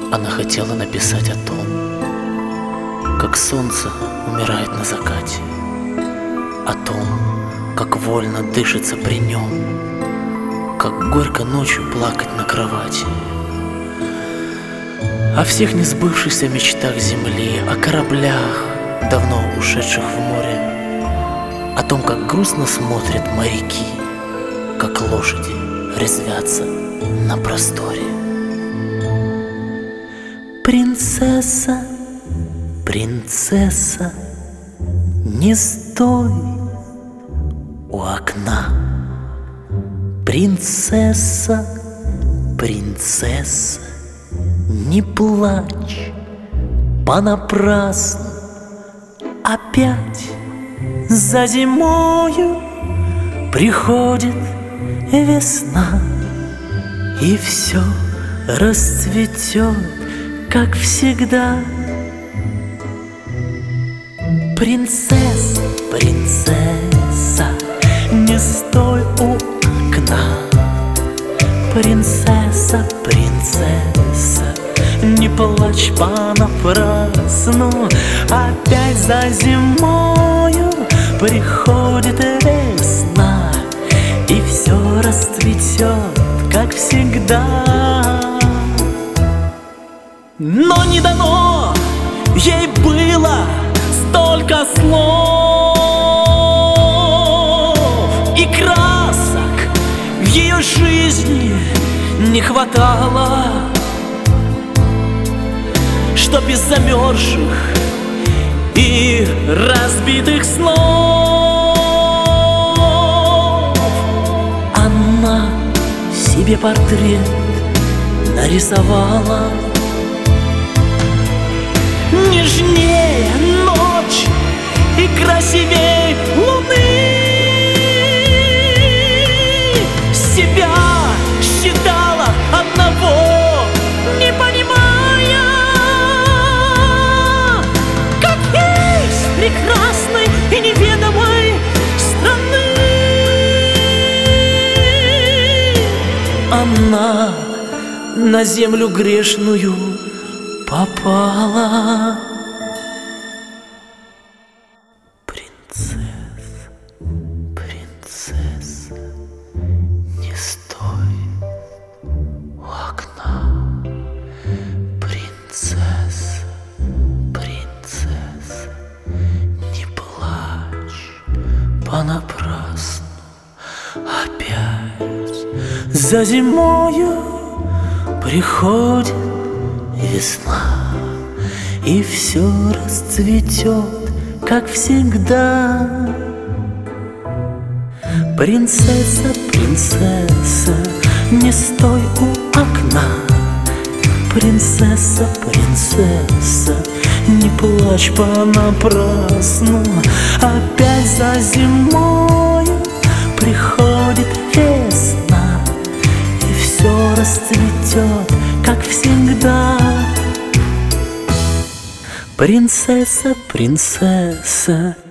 Она хотела написать о том, как солнце умирает на закате, о том, как вольно дышится при нем, как горько ночью плакать на кровати, о всех несбывшихся мечтах земли, о кораблях, давно ушедших в море, о том, как грустно смотрят моряки, как лошади резвятся на просторе. Принцесса, принцесса, не стой у окна. Принцесса, принцесса, не плачь понапрасну. Опять за зимою приходит весна, и все расцветет, как всегда. Принцесса, принцесса, не стой у окна. Принцесса, принцесса, не плачь понапрасну. Опять за зимою приходит весна, и все расцветет, как всегда. Но не дано ей было столько слов и красок в ее жизни не хватало, чтоб из замерзших и разбитых снов она себе портрет нарисовала. Нежнее ночь и красивей луны. Себя считала одного, не понимая, как есть прекрасной и неведомой страны. Она на землю грешную попала. Принцесса, принцесса, не стой у окна. Принцесса, принцесса, не плачь понапрасну. Опять за зимою приходит весна, и все расцветет, как всегда. Принцесса, принцесса, не стой у окна. Принцесса, принцесса, не плачь понапрасну. Опять за зимою приходит весна, и все расцветет, как всегда. Принцесса, принцесса,